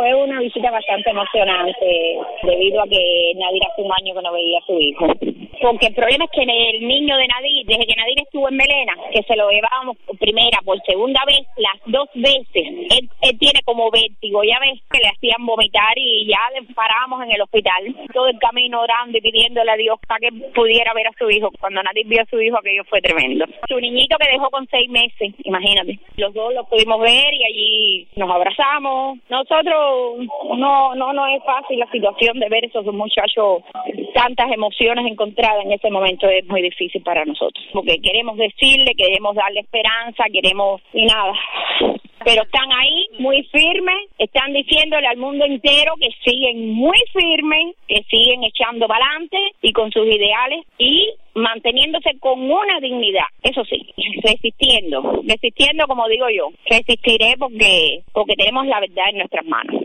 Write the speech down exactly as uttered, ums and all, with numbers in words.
fue una visita bastante emocionante debido a que Nadir hace un año que no veía a su hijo. Porque el problema es que el niño de Nadir, desde que Nadir estuvo en Melena, que se lo llevábamos por primera, por segunda vez, las dos veces, él, él tiene como vértigo, ya ves que le hacían vomitar y ya le parábamos en el hospital, todo el camino orando y pidiéndole a Dios para que pudiera ver a su hijo. Cuando Nadir vio a su hijo, aquello fue tremendo. Su niñito que dejó con seis meses, imagínate, los dos lo pudimos ver y allí nos abrazamos. Nosotros, no, no, no es fácil la situación de ver esos muchachos, tantas emociones encontradas en ese momento, es muy difícil para nosotros, porque queremos decirle, queremos darle esperanza, queremos, y nada, pero están ahí muy firmes, están diciéndole al mundo entero que siguen muy firmes, que siguen echando para adelante y con sus ideales y manteniéndose con una dignidad, eso sí, resistiendo, resistiendo como digo yo, resistiré porque, porque tenemos la verdad en nuestras manos.